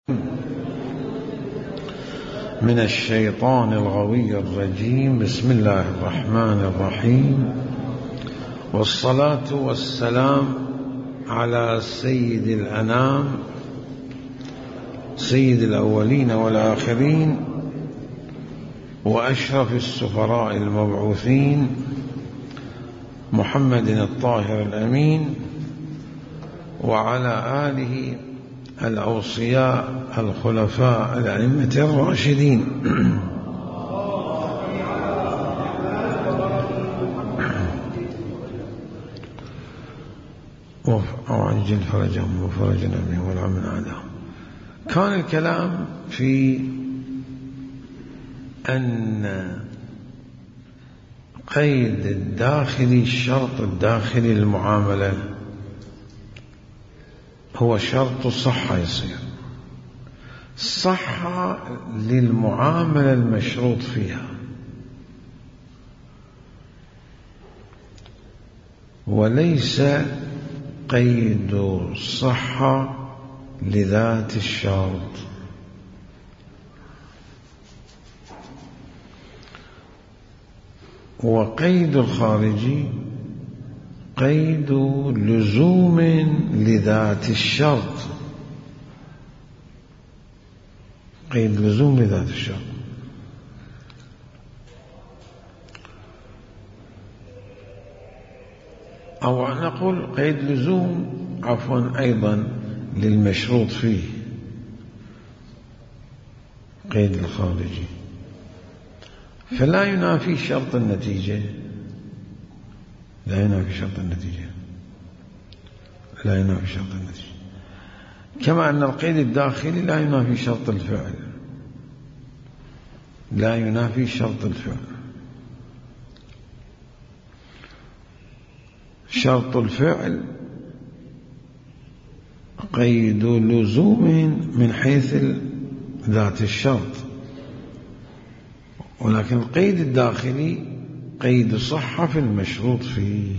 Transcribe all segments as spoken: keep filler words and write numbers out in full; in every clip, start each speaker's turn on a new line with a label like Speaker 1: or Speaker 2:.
Speaker 1: من الشيطان الغوي الرجيم. بسم الله الرحمن الرحيم، والصلاة والسلام على سيد الأنام سيد الأولين والآخرين وأشرف السفراء المبعوثين محمد الطاهر الأمين، وعلى آله الأوصياء الخلفاء الأئمة الراشدين وعجل فرجهم وفرجنا بهم والعمل عادهم. كان الكلام في أن قيد الداخلي، الشرط الداخلي للمعاملة هو شرط الصحة، يصير صحة للمعاملة المشروط فيها، وليس قيد الصحة لذات الشرط. وقيد الخارجي قيد لزوم لذات الشرط، قيد لزوم لذات الشرط. أو نقول قيد لزوم عفوا أيضا للمشروط فيه، قيد الخارجي، فلا ينافي شرط النتيجة، لا ينافي شرط النتيجة لا ينافي شرط النتيجة كما أن القيد الداخلي لا ينافي شرط الفعل لا ينافي شرط الفعل. شرط الفعل قيد لزوم من حيث ذات الشرط، ولكن القيد الداخلي قيد صحة في المشروط فيه.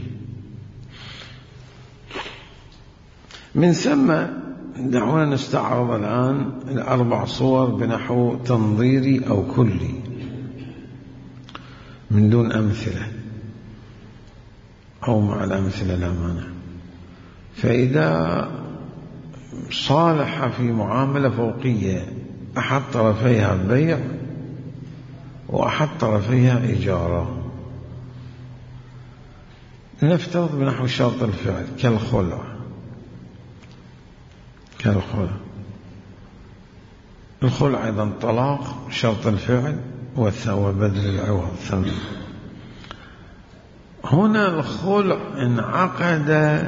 Speaker 1: من ثم دعونا نستعرض الآن الأربع صور بنحو تنظيري أو كلي من دون أمثلة، أو مع الأمثلة لا مانع. فإذا صالح في معاملة فوقية أحد طرفيها بيع وأحد طرفيها إجارة، نفترض بنحو شرط الفعل كالخلع كالخلع الخلع أيضا طلاق شرط الفعل وبذل العوض ثمن. هنا الخلع انعقد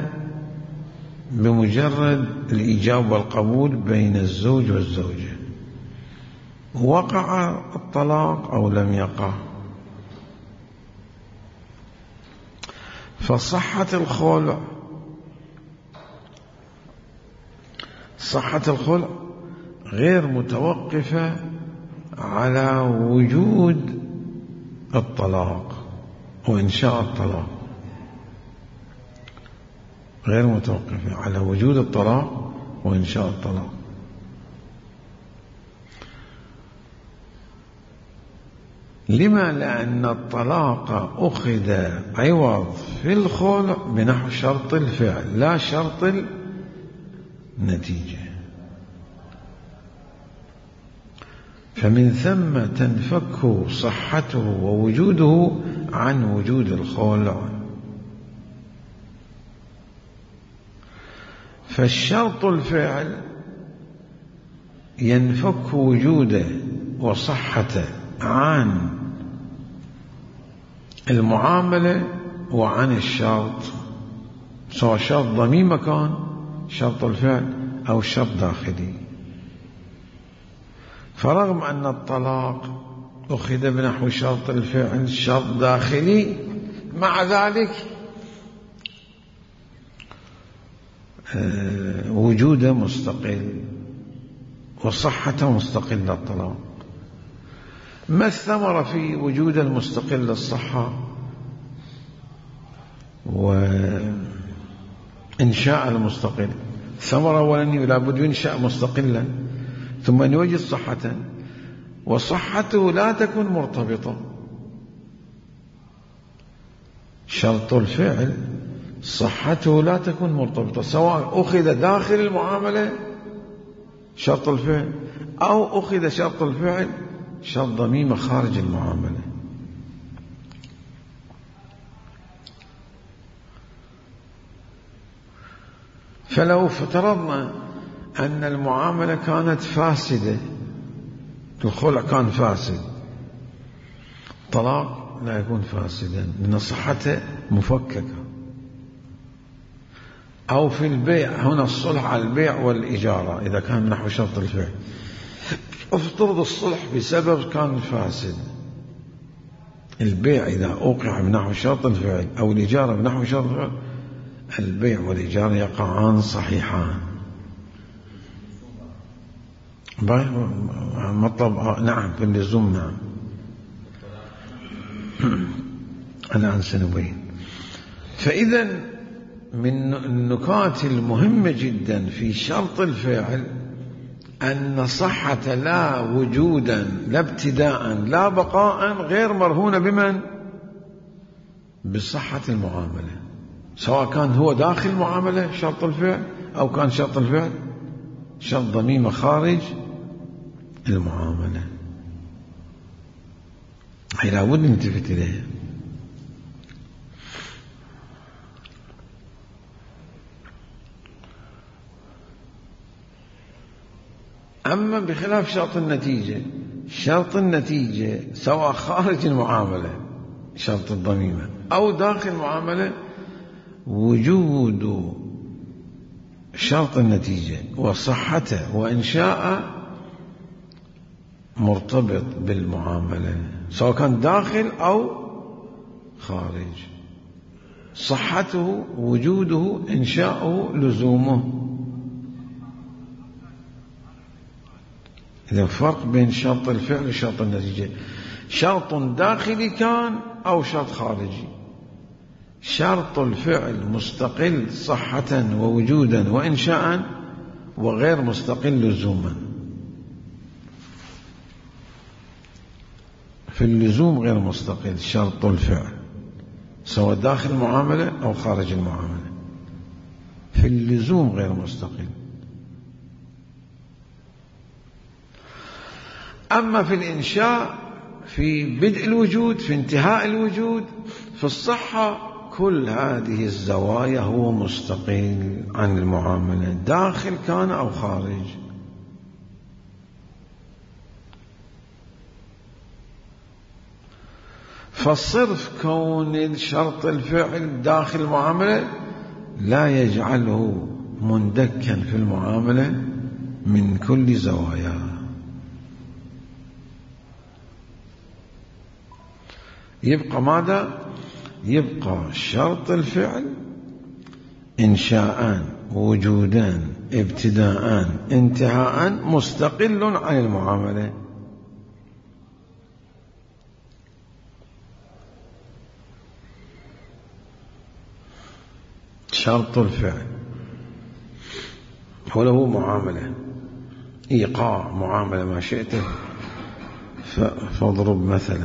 Speaker 1: بمجرد الإيجاب والقبول بين الزوج والزوجة، وقع الطلاق أو لم يقع، فصحة الخلع صحة الخلع غير متوقفة على وجود الطلاق وإنشاء الطلاق، غير متوقفة على وجود الطلاق وإنشاء الطلاق. لما؟ لأن الطلاق أخذ عوض في الخلع بنحو شرط الفعل لا شرط النتيجة، فمن ثم تنفك صحته ووجوده عن وجود الخلع. فالشرط الفعل ينفك وجوده وصحته عن المعاملة وعن الشرط، سواء شرط ضمير مكان شرط الفعل أو شرط داخلي. فرغم أن الطلاق أخذ بنحو شرط الفعل شرط داخلي، مع ذلك وجوده مستقل وصحته مستقلة الطلاق. ما الثمرة في وجود المستقل الصحة وإنشاء المستقل؟ ثمرة أولا لا بد ينشأ مستقلا، ثم أن يوجد صحة، وصحته لا تكون مرتبطة. شرط الفعل صحته لا تكون مرتبطة، سواء أخذ داخل المعاملة شرط الفعل أو أخذ شرط الفعل شرط ضميمة خارج المعاملة. فلو افترضنا أن المعاملة كانت فاسدة، الخلع كان فاسد، طلاق لا يكون فاسدا لأن صحته مفككة. أو في البيع، هنا الصلح على البيع والإجارة إذا كان نحو شرط الفعل، افترض الصلح بسبب كان فاسد، البيع إذا أوقع بنحو شرط الفعل أو الإجارة بنحو شرط الفعل، البيع والإجارة يقعان صحيحان. مطلب نعم في اللزوم نعم. الآن سنبين. فإذا من النكات المهمة جدا في شرط الفعل أن صحة لا وجودا لا ابتداء لا بقاء غير مرهونة بمن؟ بصحة المعاملة، سواء كان هو داخل المعاملة شرط الفعل أو كان شرط الفعل شرط ضميمة خارج المعاملة. هي لابد نلتفت إليها. أما بخلاف شرط النتيجة، شرط النتيجة سواء خارج المعاملة شرط الضميمة أو داخل المعاملة، وجود شرط النتيجة وصحته وإنشاءه مرتبط بالمعاملة سواء كان داخل أو خارج. صحته وجوده إنشاؤه لزومه. إذا فرق بين شرط الفعل وشرط النتيجة، شرط داخلي كان أو شرط خارجي. شرط الفعل مستقل صحة ووجودا وإنشاء وغير مستقل لزوما. في اللزوم غير مستقل شرط الفعل سواء داخل المعاملة أو خارج المعاملة، في اللزوم غير مستقل. أما في الإنشاء، في بدء الوجود، في انتهاء الوجود، في الصحة، كل هذه الزوايا هو مستقل عن المعاملة داخل كان أو خارج. فالصرف كون شرط الفعل داخل المعاملة لا يجعله مندكا في المعاملة من كل زواياه. يبقى ماذا؟ يبقى شرط الفعل إنشاء وجودا ابتداء انتهاء مستقل عن المعاملة. شرط الفعل وله معاملة، إيقاع معاملة ما شئت فاضرب مثلا.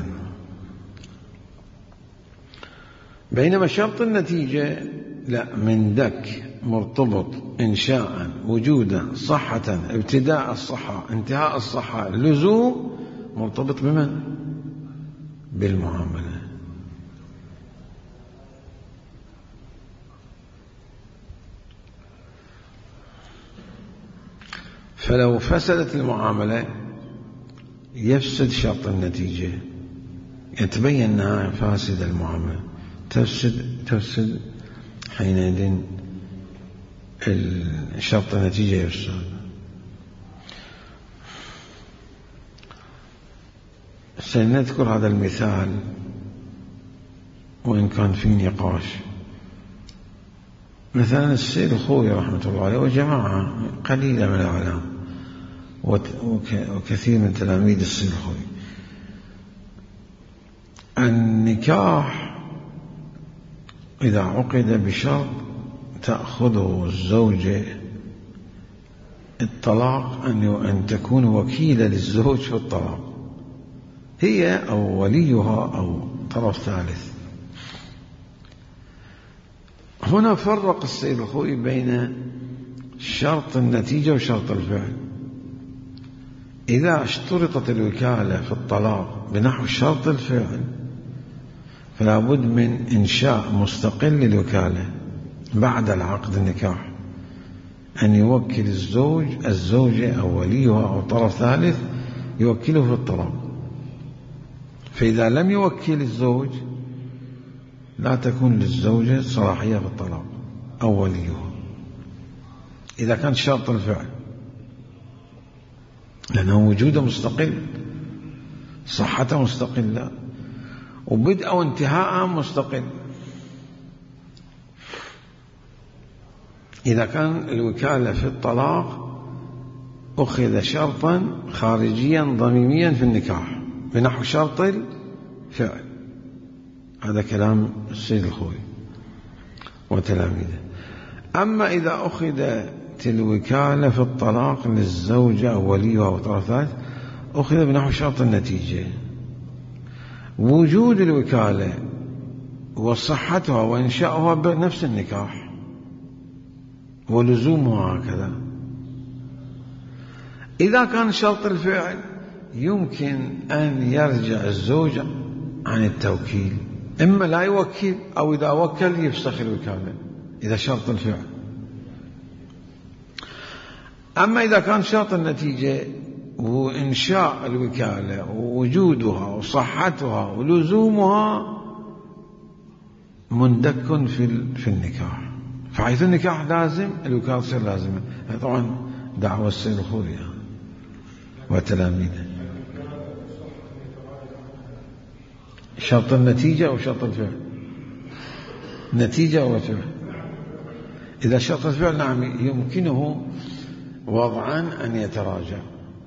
Speaker 1: بينما شرط النتيجة لا، من دك مرتبط إنشاء وجودا صحة ابتداء الصحة انتهاء الصحة لزوم مرتبط بمن؟ بالمعاملة. فلو فسدت المعاملة يفسد شرط النتيجة، يتبين أنها فاسدة المعاملة، تفسد تفسد حينئذ الشرط النتيجة يفسد. سنذكر هذا المثال وإن كان في نقاش. مثلا السيد الخوي رحمة الله عليه وجماعة قليلة من العلماء وكثير من تلاميذ السيد الخوي، النكاح إذا عقد بشرط تأخذه الزوجة الطلاق أن تكون وكيلة للزوج في الطلاق، هي أو وليها أو طرف ثالث. هنا فرق السيد الخوئي بين شرط النتيجة وشرط الفعل. إذا اشترطت الوكالة في الطلاق بنحو شرط الفعل فلا بد من إنشاء مستقل للوكالة بعد العقد النكاح، أن يوكل الزوج الزوجة أو وليها أو طرف ثالث يوكله في الطلاق. فإذا لم يوكل الزوج لا تكون للزوجة صلاحية في الطلاق أو وليها، إذا كان شرط الفعل، لأنه وجوده مستقل، صحته مستقلة، وبدء وانتهاء مستقل. إذا كان الوكالة في الطلاق أخذ شرطا خارجيا ضميميا في النكاح بنحو شرط الفعل، هذا كلام السيد الخوئي وتلاميذه. أما إذا أخذت الوكالة في الطلاق للزوجة أو وليها أو طرف ثالث أخذ بنحو شرط النتيجة، وجود الوكالة وصحتها وإنشاؤها بنفس النكاح ولزومها هكذا. إذا كان شرط الفعل يمكن أن يرجع الزوج عن التوكيل، إما لا يوكل أو إذا وكل يفسخ الوكالة إذا شرط الفعل. أما إذا كان شرط النتيجة وإنشاء الوكالة ووجودها وصحتها ولزومها مندك في النكاح، فحيث النكاح لازم الوكالة تصير لازمة. طبعا دعوة السيد الخوئي وتلاميذه. شرط النتيجة أو شرط الفعل؟ نتيجة أو فعل؟ إذا شرط الفعل نعم يمكنه وضعا أن يتراجع،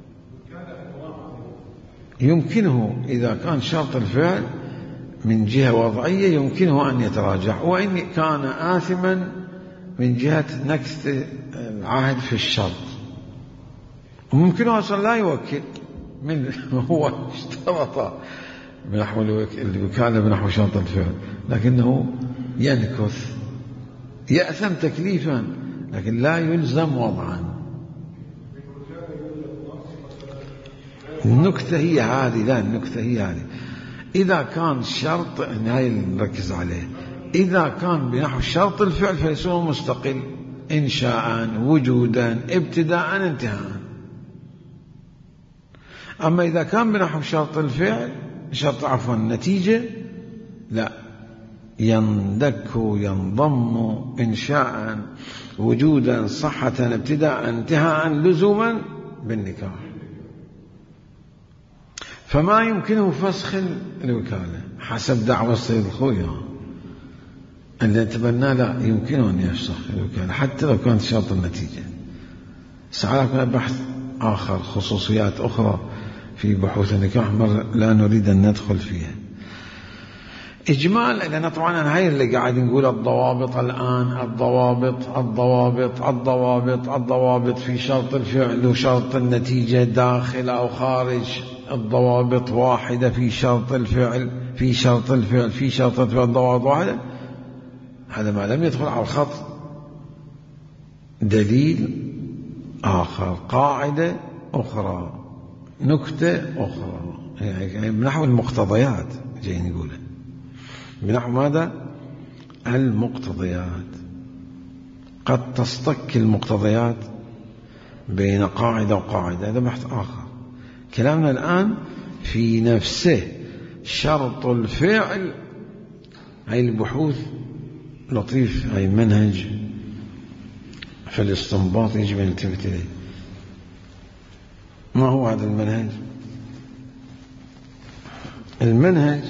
Speaker 1: يمكنه إذا كان شرط الفعل من جهة وضعية يمكنه أن يتراجع، وإن كان آثما من جهة نكث العهد في الشرط ممكنه أصلا لا يوكل، من هو اشترط بنحو الوكالة بنحو شرط الفعل لكنه ينكث، يأثم تكليفا لكن لا يلزم وضعا. النكتة هي هذه، لا النكتة هي هذه. إذا كان شرط، هاي نركز عليه، إذا كان بنحو شرط الفعل فيصير مستقل إنشاء وجودا ابتداء انتهاء. أما إذا كان بنحو شرط الفعل شرط عفوا النتيجة لا، يندك ينضم إنشاء وجودا صحة ابتداء انتهاء لزوما بالنكاح، فما يمكنه فسخ الوكالة حسب دعوة السيد الخوئي الذي تبنى لا يمكنه أن يفسخ الوكالة حتى لو كانت شرط النتيجة. سألكم بحث آخر، خصوصيات أخرى في بحوث النكاح لا نريد أن ندخل فيها. إجمال، لأن طبعا هاي اللي قاعد نقول الضوابط الآن، الضوابط الضوابط الضوابط الضوابط في شرط الفعل وشرط النتيجة داخل أو خارج، الضوابط واحدة في شرط الفعل في شرط الفعل في شرط الفعل ضوابط واحدة. هذا ما لم يدخل على الخط دليل آخر، قاعدة أخرى، نكتة أخرى، يعني بنحو المقتضيات جاي نقوله، بنحو ماذا؟ المقتضيات. قد تصطك المقتضيات بين قاعدة وقاعدة، هذا بحث آخر. كلامنا الآن في نفسه شرط الفعل. هاي البحوث لطيف، هاي منهج في الاستنباط يجب أن نلتفت إليه. ما هو هذا المنهج؟ المنهج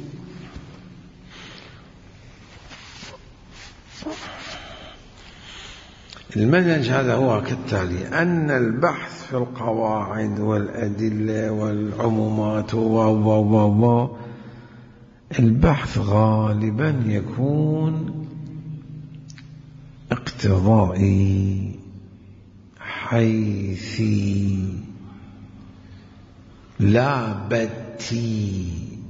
Speaker 1: المنهج هذا هو كالتالي: أن البحث في القواعد والأدلة والعمومات و و و البحث غالبا يكون اقتضائي حيثي لا بتي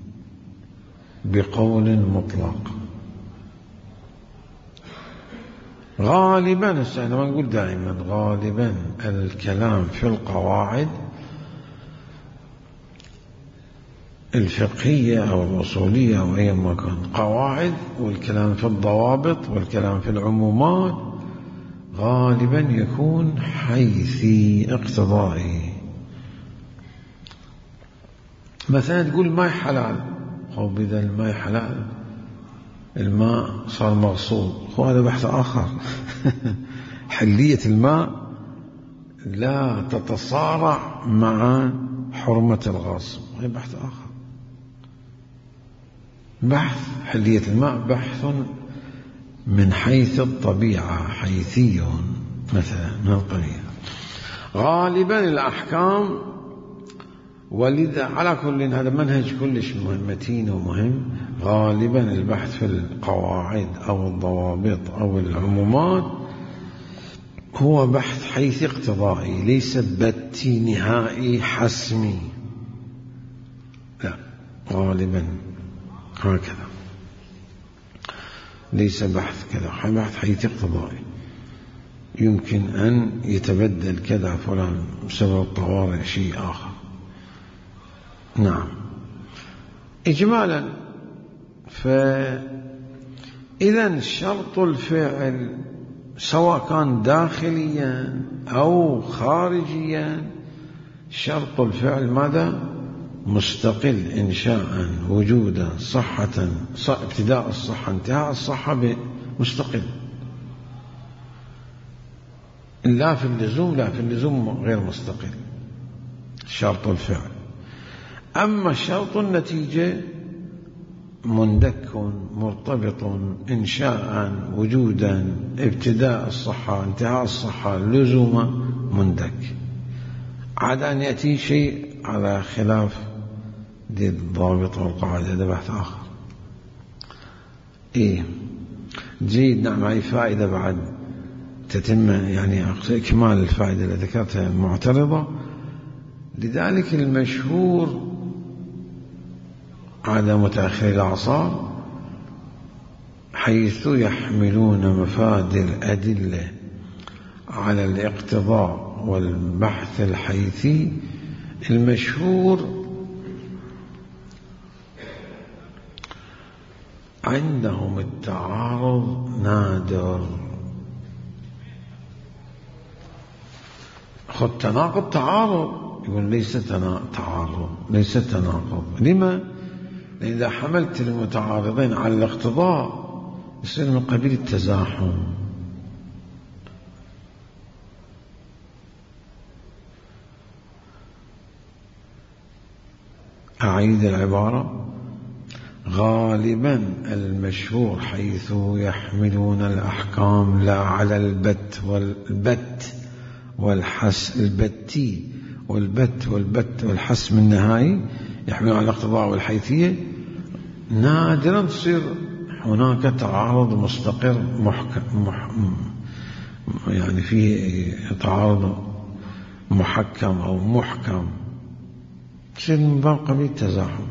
Speaker 1: بقول مطلق. غالبا أنا ما نقول دائما، غالبا الكلام في القواعد الفقهية أو الأصولية أو أي مكان، قواعد والكلام في الضوابط والكلام في العمومات غالبا يكون حيثي اقتضائي. مثلا تقول الماء حلال، أو بدل الماء حلال الماء صار مغصوب، هذا بحث آخر. حلية الماء لا تتصارع مع حرمة الغاصب، هذا بحث آخر. بحث حلية الماء بحث من حيث الطبيعة، حيثي مثلا من القبيل. غالبا الأحكام، ولذا على كل هذا منهج كلش متين ومهم. غالبا البحث في القواعد أو الضوابط أو العمومات هو بحث حيث اقتضائي، ليس بتي نهائي حسمي، لا، غالبا هكذا، ليس بحث كذا، بحث حيث اقتضائي. يمكن أن يتبدل كذا فلان بسبب الطوارئ شيء آخر. نعم. إجمالا، فإذا شرط الفعل سواء كان داخليا أو خارجيا، شرط الفعل ماذا؟ مستقل إنشاء وجودا صحة، ابتداء الصحة انتهاء الصحة مستقل، لا في اللزوم، لا في اللزوم غير مستقل شرط الفعل. أما شرط النتيجة مندك مرتبط إنشاء وجودا ابتداء الصحة انتهاء الصحة لزوما مندك، عاد أن يأتي شيء على خلاف دي الضابط والقاعدة، هذا بحث آخر. إيه جيد. نعم. أي فائدة بعد تتم، يعني إكمال الفائدة التي ذكرتها المعترضة. لذلك المشهور على متأخر الأعصار حيث يحملون مفاد الأدلة على الاقتضاء والبحث الحيثي، المشهور عندهم التعارض نادر. خذ تناقض تعارض، يقول ليس تعارض، ليس تناقض. لما؟ لأن إذا حملت المتعارضين على الاقتضاء يصير من قبيل التزاحم. أعيد العبارة. غالبا المشهور حيث يحملون الأحكام لا على البت والبت والحس البتي والبت والبت والحسم النهائي، يحملون على الاقتضاء والحيثية، نادرا تصير هناك تعارض مستقر محكم، مح يعني فيه تعارض محكم أو محكم، تصير من باب قبيل التزاحم.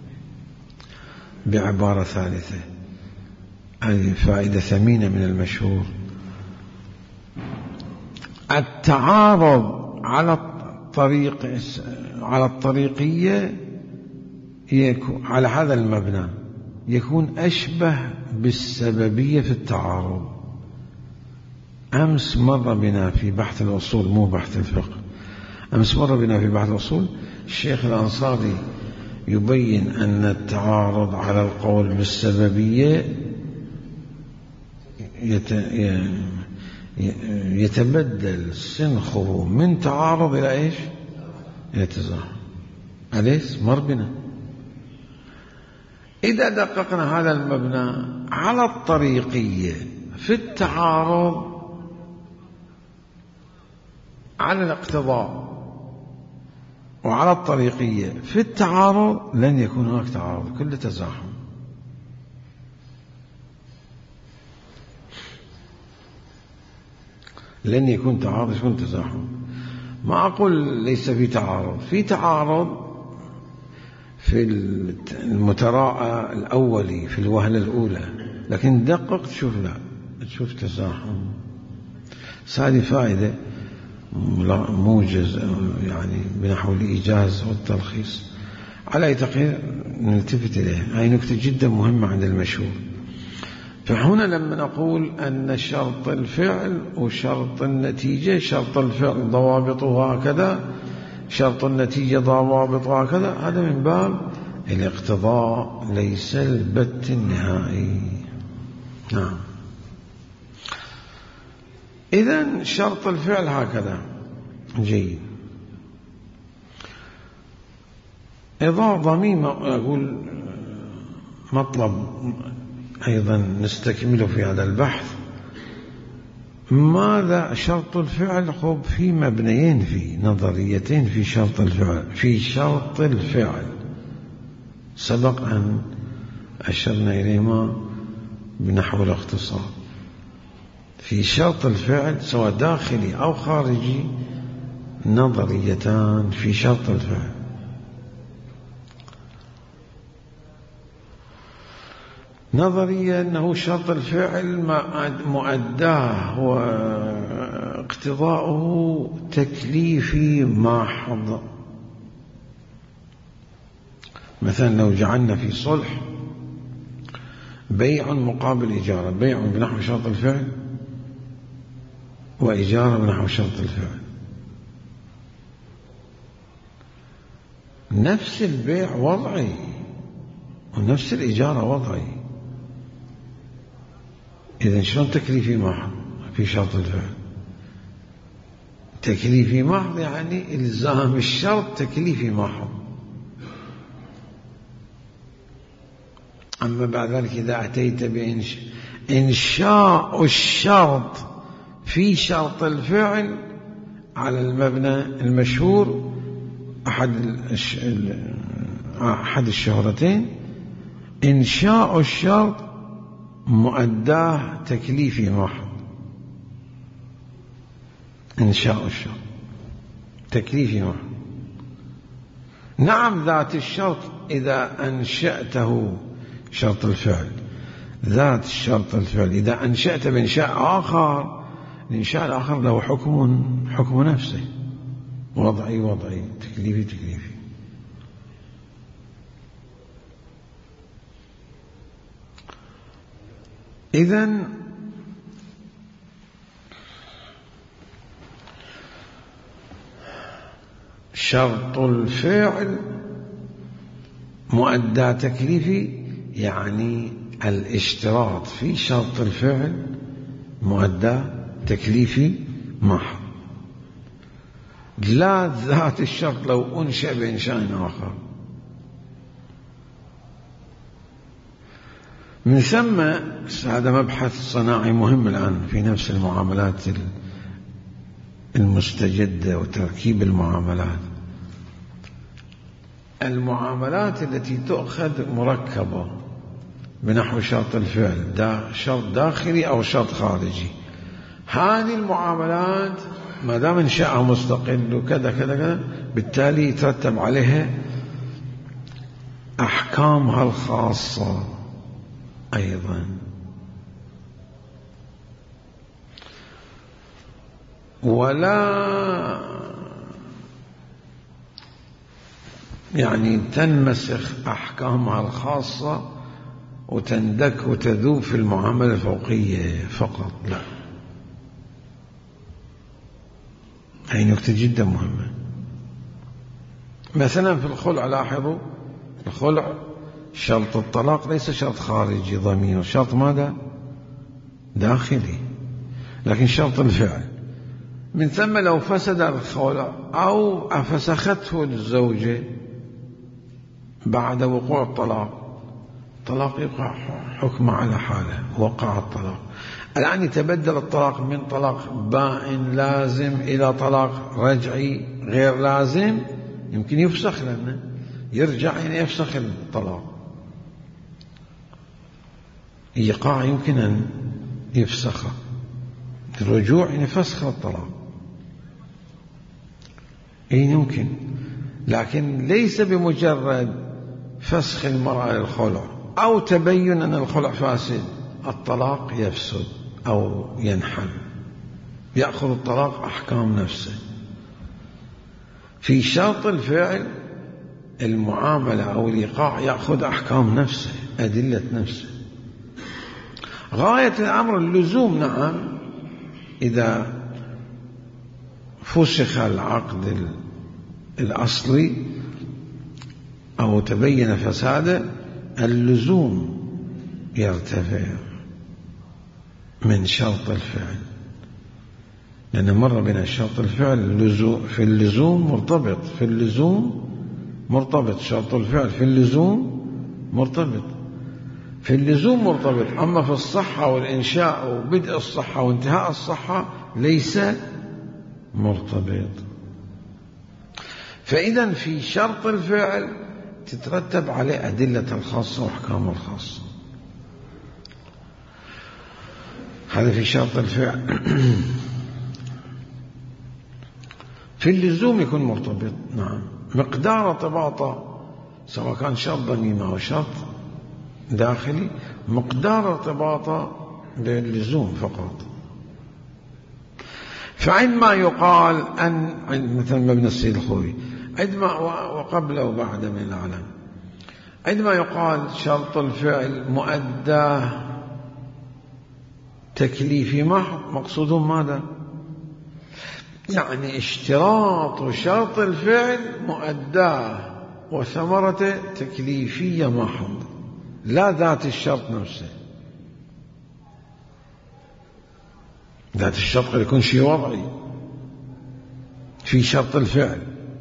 Speaker 1: بعبارة ثالثة، هذه فائدة ثمينة من المشهور، التعارض على الطريق على الطريقية يكون على هذا المبنى يكون أشبه بالسببية في التعارض. أمس مر بنا في بحث الأصول، مو بحث الفقه، أمس مر بنا في بحث الأصول الشيخ الأنصاري يبين أن التعارض على القول بالسببية يتبدل سنخه من تعارض إلى إيش؟ إلى تزاحم. أليس مر بنا؟ إذا دققنا هذا المبنى على الطريقية في التعارض على الاقتضاء وعلى الطريقية في التعارض، لن يكون هناك تعارض، كل تزاحم. لن يكون تعارض، يكون تزاحم. ما أقول ليس في تعارض، في تعارض في المتراءى الأولي في الوهلة الأولى، لكن دقق تشوف لا، تشوف تزاحم. هذه فائدة موجز يعني بنحو الإيجاز والتلخيص. على أي تقدير نلتفت إليه، هاي نكتة جدا مهمة عند المشهور. فهنا لما نقول أن شرط الفعل وشرط النتيجة، شرط الفعل ضوابطه هكذا، شرط النتيجة ضوابطه هكذا، هذا من باب الاقتضاء ليس البت النهائي. نعم. إذن شرط الفعل هكذا جيد. إذا ضميم أقول مطلب أيضا نستكمله في هذا البحث، ماذا شرط الفعل؟ خب في مبنيين، في نظريتين في شرط الفعل. في شرط الفعل سبق أن أشرنا إليهما بنحو الاختصار. في شرط الفعل سواء داخلي أو خارجي نظريتان في شرط الفعل. نظرية أنه شرط الفعل مؤداه واقتضاؤه تكليفي محض. مثلا لو جعلنا في صلح بيع مقابل إجارة، بيع بنحو شرط الفعل وإجارة بنحو شرط الفعل، نفس البيع وضعي ونفس الإجارة وضعي، إذن شلون تكليفي محض في شرط الفعل؟ تكليفي محض يعني إلزام الشرط تكليفي محض. أما بعد ذلك إذا أتيت بإنشاء الشرط في شرط الفعل على المبنى المشهور أحد أحد الشهرتين، إنشاء الشرط مؤداه تكليفي محض. إنشاء الشرط تكليفي محض. نعم ذات الشرط إذا أنشأته شرط الفعل، ذات الشرط الفعل إذا أنشأت بإنشاء آخر، الإنشاء الآخر له حكم حكم نفسه، وضعي وضعي، تكليفي تكليفي. إذن شرط الفعل مؤدى تكليفي، يعني الاشتراط في شرط الفعل مؤدى تكليفي محض، لا ذات الشرط لو أنشأ بإنشاء آخر. من ثم هذا مبحث صناعي مهم الآن في نفس المعاملات المستجدة وتركيب المعاملات. المعاملات التي تؤخذ مركبة بنحو شرط الفعل، دا شرط داخلي أو شرط خارجي، هذه المعاملات ما دام إنشاءها مستقل وكذا كذا كذا، بالتالي يترتب عليها أحكامها الخاصة أيضا. ولا يعني تنمسخ أحكامها الخاصة وتندك وتذوب في المعاملة الفوقية فقط، لا. هي نكتة جدا مهمة. مثلا في الخلع لاحظوا، الخلع شرط الطلاق ليس شرط خارجي ضمير، شرط ماذا؟ داخلي، لكن شرط الفعل. من ثم لو فسد الخلع أو فسخته الزوجة بعد وقوع الطلاق، طلاق يقع حكم على حاله، وقع الطلاق. الآن يتبدل الطلاق من طلاق بائن لازم إلى طلاق رجعي غير لازم، يمكن يفسخ لنا يرجع يعني يفسخ الطلاق، إيقاع يمكن أن يفسخه الرجوع يعني فسخ الطلاق، أي يمكن، لكن ليس بمجرد فسخ المرأة للخلع أو تبين أن الخلع فاسد الطلاق يفسد أو ينحل، يأخذ الطلاق أحكام نفسه. في شرط الفعل المعاملة أو الإيقاع يأخذ أحكام نفسه، أدلة نفسه. غاية الأمر اللزوم، نعم، إذا فسخ العقد الأصلي أو تبين فساده اللزوم يرتفع من شرط الفعل، لأن مر بنا شرط الفعل في اللزوم مرتبط، في اللزوم مرتبط، شرط الفعل في اللزوم مرتبط، في اللزوم مرتبط، أما في الصحة والإنشاء وبدء الصحة وانتهاء الصحة ليس مرتبط. فإذا في شرط الفعل تترتب عليه أدلة الخاصة وأحكام الخاصة. هذا في شرط الفعل. في اللزوم يكون مرتبط، نعم، مقدار ارتباطه سواء كان شرط ضميمي أو شرط داخلي، مقدار ارتباطه باللزوم فقط. فعندما يقال أن مثل مبنى السيد الخوي عندما وقبل وبعد من العلم، عندما يقال شرط الفعل مؤداه تكليفي محض، مقصودهم ماذا؟ يعني اشتراط شرط الفعل مؤداه وثمرته تكليفية محض، لا ذات الشرط نفسه. ذات الشرط قد يكون شيء وضعي في شرط الفعل.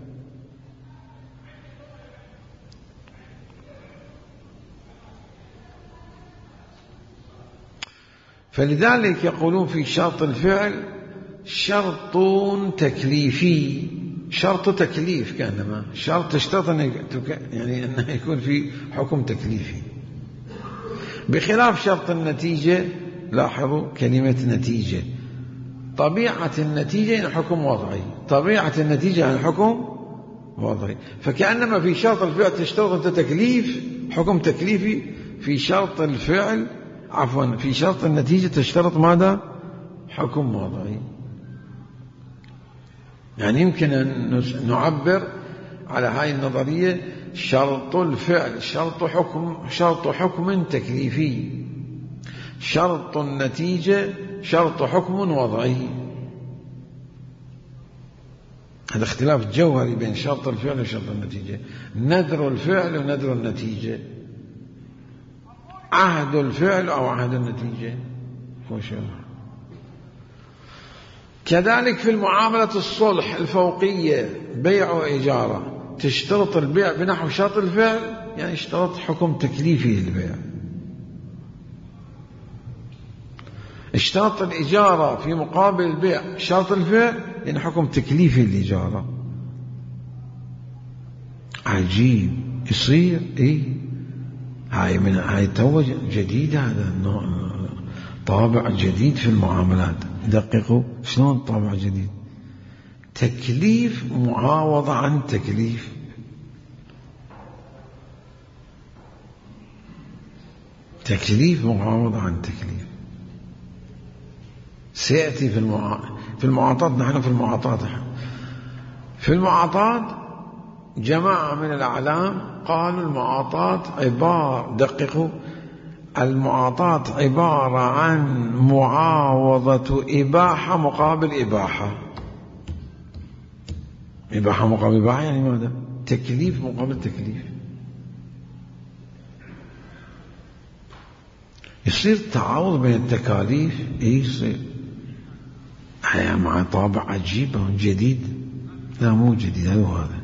Speaker 1: فلذلك يقولون في شرط الفعل شرط تكليفي، شرط تكليف، كأنما شرط تشترط أن يعني أنه يكون في حكم تكليفي، بخلاف شرط النتيجة. لاحظوا كلمة نتيجة، طبيعة النتيجة إن حكم وضعي، طبيعة النتيجة إن حكم وضعي، فكأنما في شرط الفعل تشترط أنت تكليف، حكم تكليفي. في شرط الفعل عفوا في شرط النتيجة تشترط ماذا؟ حكم وضعي. يعني يمكن أن نعبر على هاي النظرية شرط الفعل شرط حكم شرط حكم تكليفي، شرط النتيجة شرط حكم وضعي. هذا اختلاف جوهري بين شرط الفعل وشرط النتيجة. نذر الفعل ونذر النتيجة، عهد الفعل أو عهد النتيجة. كذلك في المعاملة الصلح الفوقية بيع وإجارة، تشترط البيع بنحو شرط الفعل، يعني اشترط حكم تكليفي للبيع. اشترط الإجارة في مقابل البيع شرط الفعل، يعني حكم تكليفي للإجارة. عجيب يصير إيه؟ هاي من هاي توج جديد، هذا طابع جديد في المعاملات. دققوا شلون طابع جديد؟ تكليف معاوضة عن تكليف. تكليف معاوضة عن تكليف. سيأتي في المعا... في المعاطات. نحن في المعاطات في المعاطات جماعة من الأعلام قالوا المعاطات عبارة، دققوا، المعاطات عبارة عن معاوضة إباحة مقابل إباحة. إباحة مقابل إباحة يعني ماذا؟ تكليف مقابل تكليف. يصير تعاوض بين التكاليف. إيه يصير؟ هيا مع طابع عجيب جديد. لا مو جديد، هذا.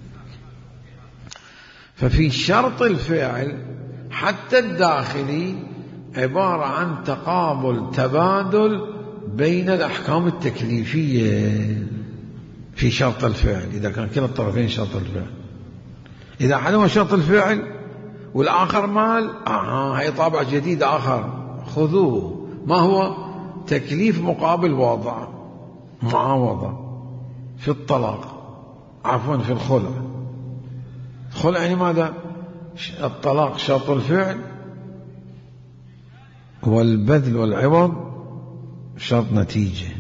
Speaker 1: ففي شرط الفعل حتى الداخلي عبارة عن تقابل تبادل بين الأحكام التكليفية في شرط الفعل، إذا كان كلا الطرفين شرط الفعل. إذا حلوا شرط الفعل والآخر مال، آه هي طابع جديد آخر، خذوه. ما هو؟ تكليف مقابل وضع، معاوضة في الطلاق، عفوا في الخلع. الخلع يعني ماذا؟ الطلاق شرط الفعل، والبذل والعوض شرط نتيجة.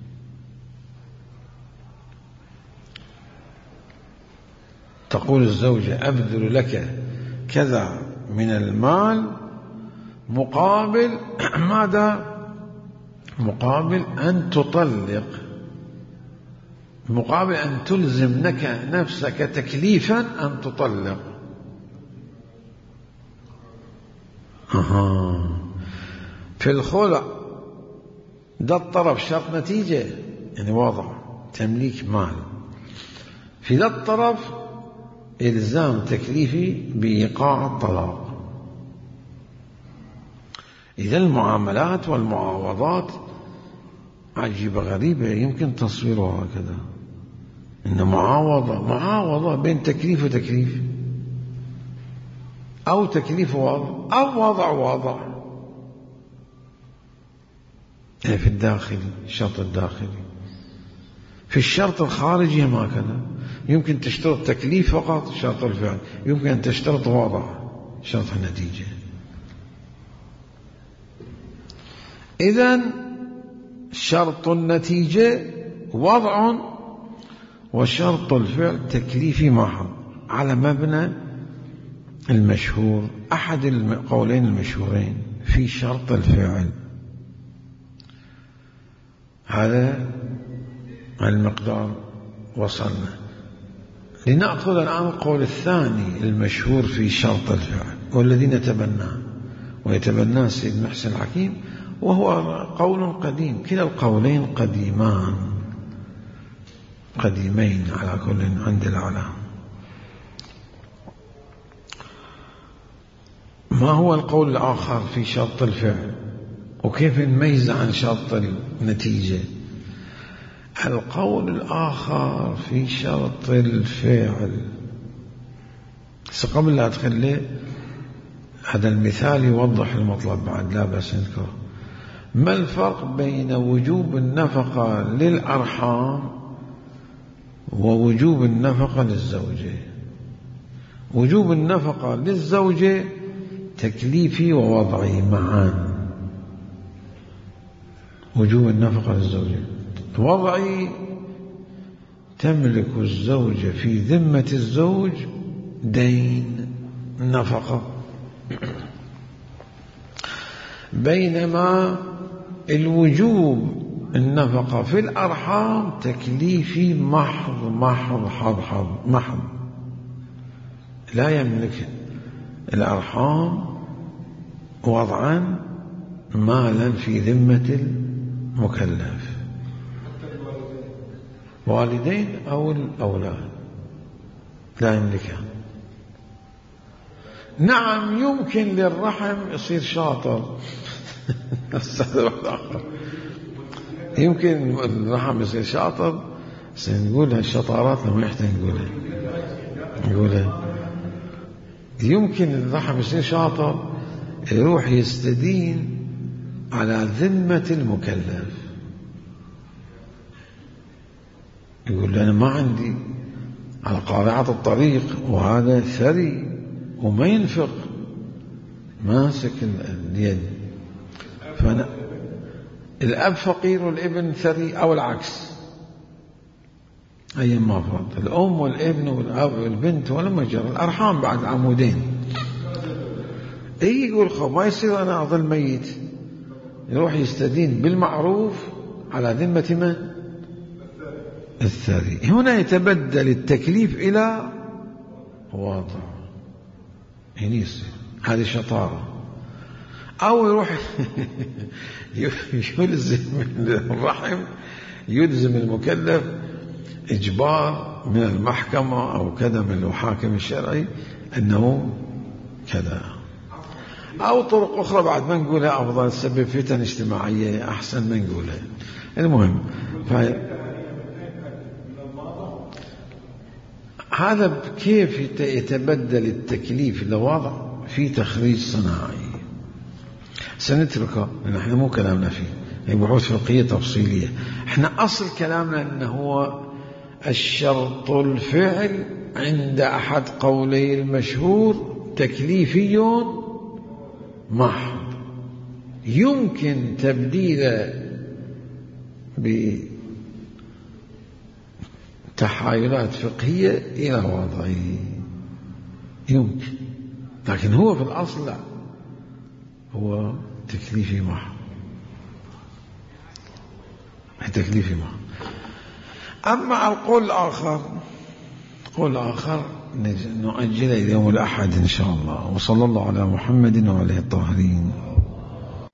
Speaker 1: تقول الزوجة أبذل لك كذا من المال مقابل ماذا؟ مقابل أن تطلق، مقابل أن تلزم لك نفسك تكليفا أن تطلق. أها. في الخلع ده الطرف شرط نتيجة، يعني وضع تمليك مال. في ذا الطرف إلزام تكليفي بإيقاع الطلاق. إذا المعاملات والمعاوضات عجيبة غريبة، يمكن تصويرها هكذا، إن معاوضة معاوضة بين تكليف وتكليف، أو تكليف وضع، أو وضع وضع. في الداخلي، الشرط الداخلي. في الشرط الخارجي ما كذا، يمكن تشترط تكليف فقط شرط الفعل، يمكن أن تشترط وضع شرط النتيجة. إذن شرط النتيجة وضع، وشرط الفعل تكليفي محض، على مبنى المشهور، أحد القولين المشهورين في شرط الفعل. هذا المقدار وصلنا. لنأخذ الآن القول الثاني المشهور في شرط الفعل، والذي نتبناه ويتبناه السيد محسن الحكيم، وهو قول قديم. كلا القولين قديمان، قديمين على كل عند العلام. ما هو القول الآخر في شرط الفعل، وكيف نميز عن شرط النتيجة؟ القول الآخر في شرط الفعل، قبل لا أدخل له هذا المثال يوضح المطلب بعد، لا بأس نذكره. ما الفرق بين وجوب النفقة للأرحام ووجوب النفقة للزوجة؟ وجوب النفقة للزوجة تكليفي ووضعي معا. وجوب النفقة للزوجة وضعي، تملك الزوجة في ذمة الزوج دين نفقة، بينما الوجوب النفقة في الأرحام تكليفي محض محض محض محض. لا يملك الأرحام وضعا مالا في ذمة المكلف، والدين أو الأولاد لا يملكها. نعم يمكن للرحم يصير شاطر يمكن الرحم يصير شاطر، سنقولها الشطارات لما يحتاج نقولها نقولها يمكن الرحم يصير شاطر، يروح يستدين على ذمة المكلف، يقول أنا ما عندي على قارعة الطريق وهذا ثري وما ينفق، ماسك اليد، فأنا الأب فقير والابن ثري أو العكس، أي ما فرض الأم والابن والأب والبنت ولا مجرى الأرحام بعد عمودين. إيه يقول خب ما يصير أنا أظل ميت، يروح يستدين بالمعروف على ذمة من؟ الثري. هنا يتبدل التكليف إلى وضع، هنا يصير هذه شطارة. أو يروح يلزم الرحم، يلزم المكلف إجبار من المحكمة أو كذا من المحاكم الشرعي أنه كذا، أو طرق أخرى بعد ما نقولها أفضل تسبب فتن اجتماعية أحسن ما نقولها. المهم هذا كيف يتبدل التكليف لوضع في تخريج صناعي، سنتركه لأن احنا مو كلامنا فيه، بحوث فقهية تفصيلية. احنا أصل كلامنا أنه هو الشرط الفعل عند أحد قولي المشهور تكليفي محض، يمكن تبديله بتحايلات فقهية إلى وضعه، يمكن، لكن هو في الأصل لا، هو تكليفي محض، تكليفي محض. أما القول الآخر، قول آخر نؤجل إلى يوم الأحد إن شاء الله. وصلى الله على محمد وعلى الطاهرين.